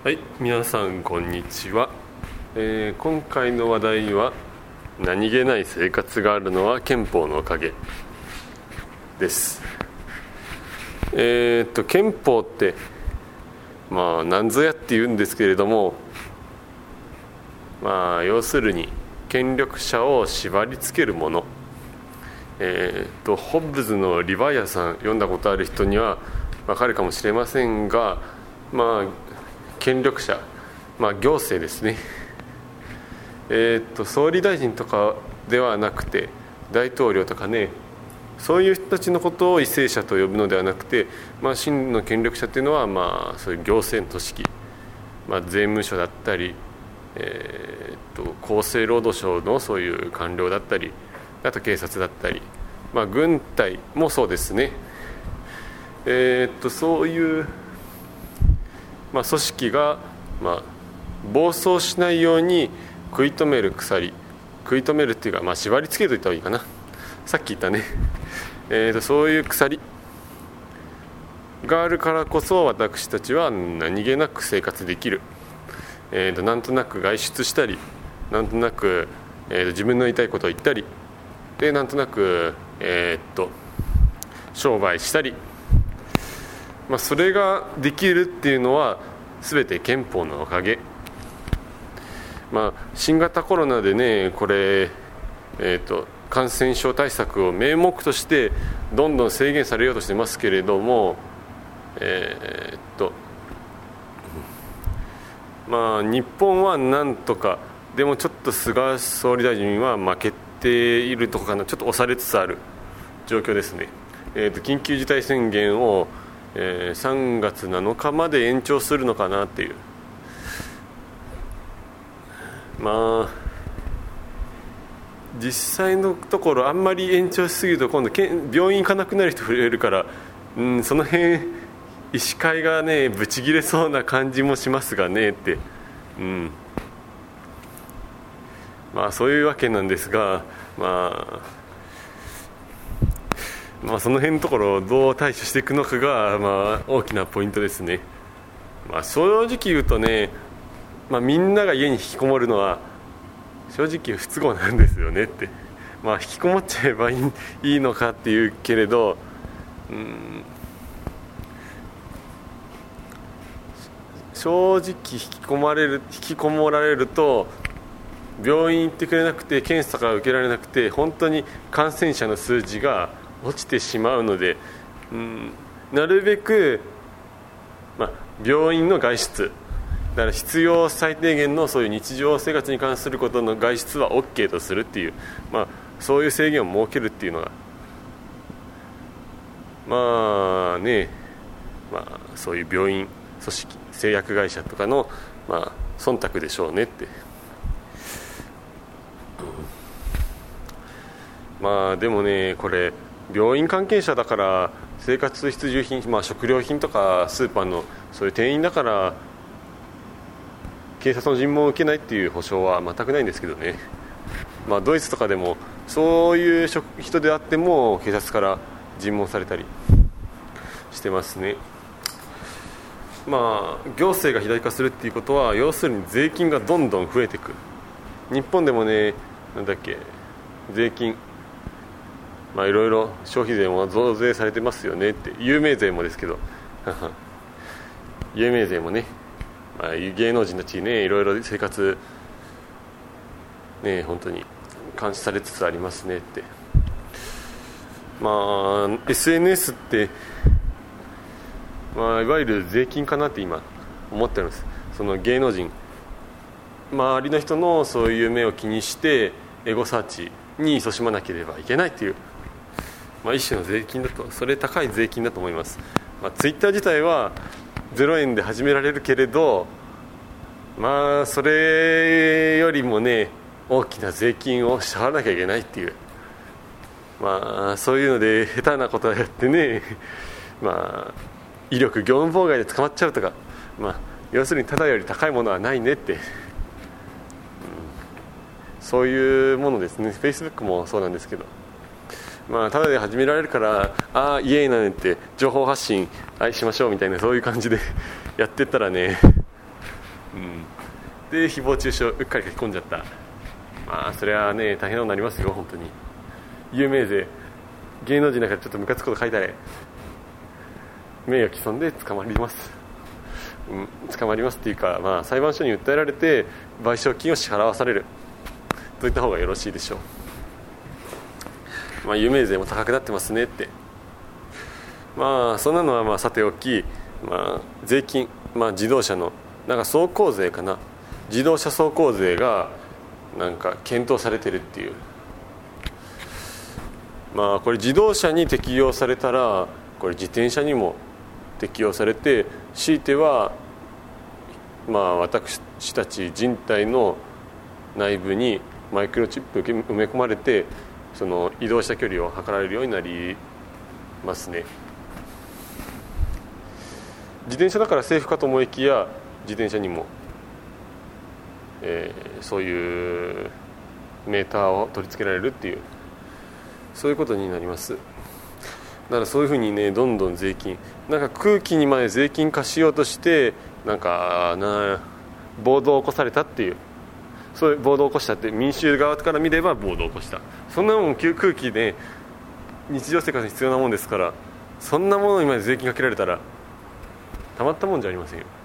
はい、皆さんこんにちは。今回の話題は何気ない生活があるのは憲法のおかげです。憲法ってなんぞやって言うんですけれども、要するに権力者を縛り付けるもの。ホッブズのリヴァイアさん読んだことある人にはわかるかもしれませんが、権力者、行政ですね。総理大臣とかではなくて大統領とかね、そういう人たちのことを為政者と呼ぶのではなくて、真の権力者というのはそういう行政の組織、税務署だったり、厚生労働省のそういう官僚だったり、あと警察だったり、軍隊もそうですね。そういう組織が、暴走しないように食い止める鎖、食い止めるっていうか、縛り付けといた方がいいかな。さっき言ったね、そういう鎖があるからこそ私たちは何気なく生活できる。なんとなく外出したり、なんとなく、自分の言いたいことを言ったりで、なんとなく、商売したり、それができるっていうのは全て憲法のおかげ。新型コロナでね、これ、感染症対策を名目としてどんどん制限されようとしてますけれども、日本はなんとか、でもちょっと菅総理大臣は負けているところかな、ちょっと押されつつある状況ですね。緊急事態宣言を3月7日まで延長するのかなっていう。実際のところあんまり延長しすぎると今度病院行かなくなる人増えるから、その辺医師会がねブチ切れそうな感じもしますがねって、そういうわけなんですが、その辺のところをどう対処していくのかが、大きなポイントですね。正直言うとね、みんなが家に引きこもるのは正直不都合なんですよねって。引きこもっちゃえばいいのかっていうけれど、正直引きこもられると病院行ってくれなくて検査が受けられなくて本当に感染者の数字が落ちてしまうので、なるべく、病院の外出だから必要最低限のそういう日常生活に関することの外出は OK とするっていう、そういう制限を設けるっていうのがそういう病院組織製薬会社とかの、忖度でしょうねって。でもね、これ病院関係者だから生活必需品、食料品とかスーパーのそういう店員だから警察の尋問を受けないっていう保証は全くないんですけどね。ドイツとかでもそういう人であっても警察から尋問されたりしてますね。行政が肥大化するっていうことは要するに税金がどんどん増えていく。日本でもね、税金、いろいろ消費税も増税されてますよねって。有名税もですけど有名税もね、芸能人たちね、いろいろ生活ね本当に監視されつつありますねって。SNS っていわゆる税金かなって今思ってるんです。その芸能人周りの人のそういう目を気にしてエゴサーチに勤しまなければいけないっていう、一種の税金だと、それ高い税金だと思います。ツイッター自体は0円で始められるけれど、それよりもね大きな税金を支払わなきゃいけないっていう、そういうので下手なことをやってね威力業務妨害で捕まっちゃうとか、要するにただより高いものはないねって、そういうものですね。 Facebook もそうなんですけど、ただで始められるからイエーイなんて情報発信しましょうみたいな、そういう感じでやってったらねで誹謗中傷うっかり書き込んじゃった。それはね大変なことになりますよ。本当に有名税芸能人なんかちょっとムカつくこと書いたら名誉毀損で捕まります、捕まりますっていうか、裁判所に訴えられて賠償金を支払わされるといった方がよろしいでしょう。有名税も高くなってますねって。そんなのはさておき、税金、自動車のなんか走行税かな、自動車走行税がなんか検討されてるっていう。これ自動車に適用されたらこれ自転車にも適用されて、強いては私たち人体の内部にマイクロチップ埋め込まれて、その移動した距離を測られるようになりますね。自転車だからセーフかと思いきや、自転車にも、そういうメーターを取り付けられるっていう、そういうことになります。だからそういうふうにね、どんどん税金、なんか空気にまで税金化しようとして、暴動を起こされたっていう、そういう暴動を起こしたって、民衆側から見れば暴動を起こした、そんなもん空気で日常生活に必要なもんですから、そんなものにまで税金かけられたらたまったもんじゃありませんよ。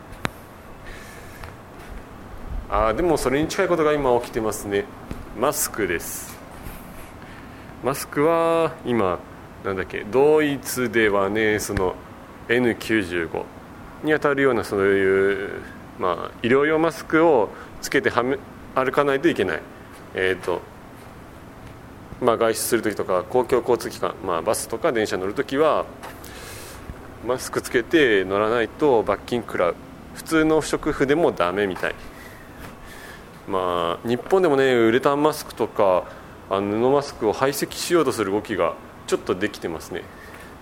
でもそれに近いことが今起きてますね。マスクです。マスクは今ドイツではね、その N95 にあたるような、そういう、医療用マスクをつけて歩かないといけない。外出するときとか公共交通機関、バスとか電車乗るときはマスクつけて乗らないと罰金食らう。普通の不織布でもダメみたい。日本でもね、ウレタンマスクとか布マスクを排斥しようとする動きがちょっとできてますね。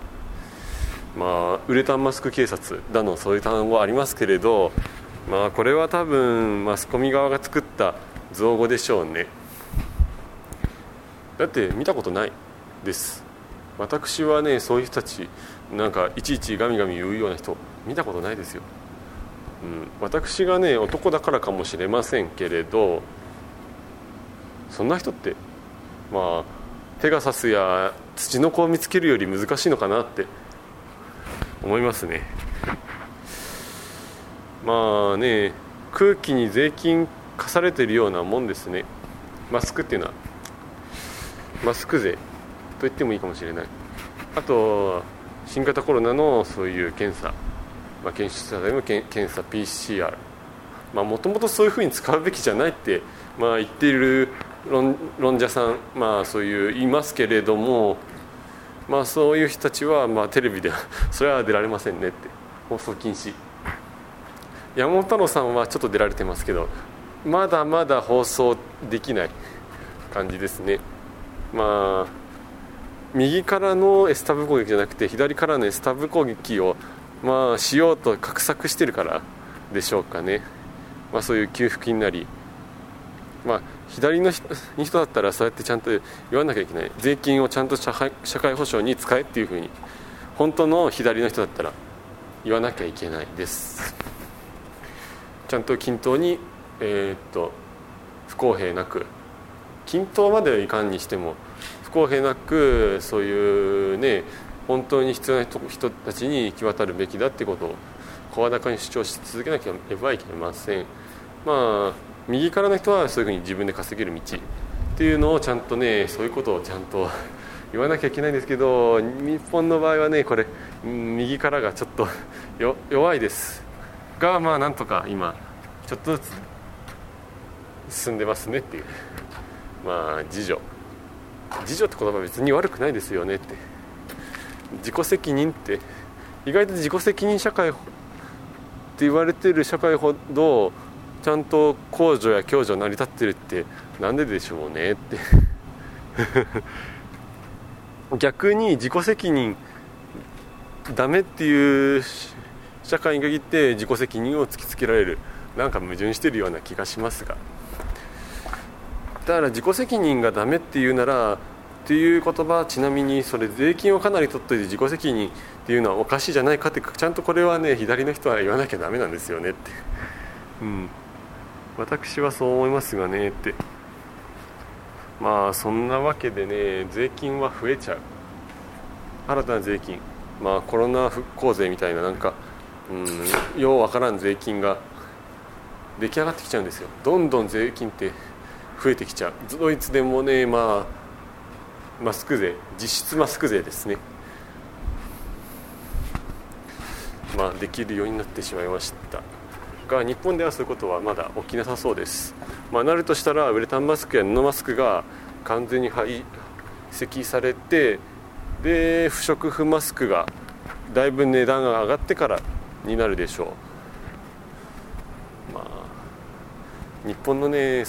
ウレタンマスク警察だの、そういう単語ありますけれど、これは多分マスコミ側が作った造語でしょうね。だって見たことないです。私はね、そういう人たちいちいちガミガミ言うような人見たことないですよ。私がね、男だからかもしれませんけれど、そんな人ってペガサスやツチノコを見つけるより難しいのかなって思いますね。空気に税金課されているようなもんですね。マスクっていうのはマスク税と言ってもいいかもしれない。あと新型コロナのそういう検査、検出者の検査 PCR、もともとそういうふうに使うべきじゃないって、言っている論者さん、そういう言いますけれども、そういう人たちは、テレビではそれは出られませんねって、放送禁止。山本太郎さんはちょっと出られてますけど、まだまだ放送できない感じですね。右からのエスタブ攻撃じゃなくて左からのエスタブ攻撃をしようと画策してるからでしょうかね。そういう給付金なり、左の人だったらそうやってちゃんと言わなきゃいけない。税金をちゃんと社会保障に使えっていうふうに本当の左の人だったら言わなきゃいけないです。ちゃんと均等に、不公平なく、均等まではいかんにしても不公平なく、そういうね、本当に必要な人たちに行き渡るべきだってことを声高に主張し続けなければいけません。右からの人はそういうふうに自分で稼げる道っていうのをちゃんとね、そういうことをちゃんと言わなきゃいけないんですけど、日本の場合はね、これ右からがちょっと弱いですが、なんとか今ちょっとずつ進んでますねっていう。自助って言葉は別に悪くないですよねって。自己責任って意外と自己責任社会って言われてる社会ほどちゃんと公助や共助成り立ってるってなんででしょうねって逆に自己責任ダメっていう社会に限って自己責任を突きつけられる、矛盾してるような気がしますが、だから自己責任がダメっていうならっていう言葉、ちなみにそれ税金をかなり取っといて自己責任っていうのはおかしいじゃないかって、ちゃんとこれはね、左の人は言わなきゃダメなんですよねって。 私はそう思いますがねって。まあそんなわけでね、税金は増えちゃう。新たな税金、コロナ復興税みたいな、ようわからん税金が出来上がってきちゃうんですよ。どんどん税金って増えてきちゃう。ドイツでもね、マスク税、実質マスク税ですね、できるようになってしまいましたが、日本ではそういうことはまだ起きなさそうです。なるとしたらウレタンマスクや布マスクが完全に排斥されて、で不織布マスクがだいぶ値段が上がってからになるでしょう。日本のね、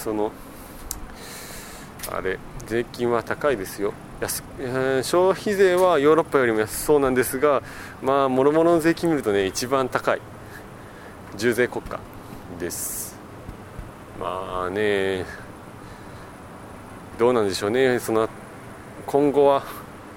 税金は高いですよ。消費税はヨーロッパよりも安そうなんですが、もろもろの税金見るとね、一番高い重税国家です。どうなんでしょうね。今後は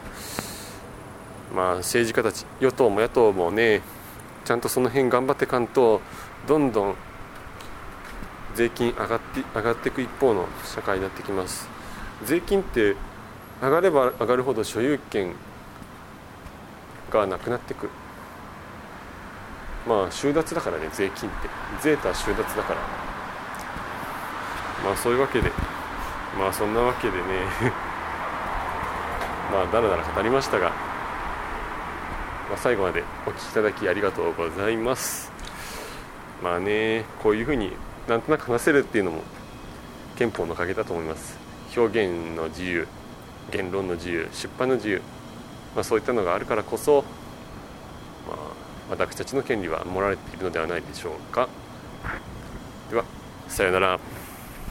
政治家たち、与党も野党もね、ちゃんとその辺頑張ってかんと、どんどん税金上がっていく一方の社会になってきます。税金って上がれば上がるほど所有権がなくなってくる。収奪だからね、税金って税とは収奪だから、そういうわけで、そんなわけでねだらだら語りましたが、最後までお聞きいただきありがとうございます。こういうふうになんとなく話せるっていうのも憲法のおかげだと思います。表現の自由、言論の自由、出版の自由、そういったのがあるからこそ、私たちの権利は守られているのではないでしょうか。では、さようなら。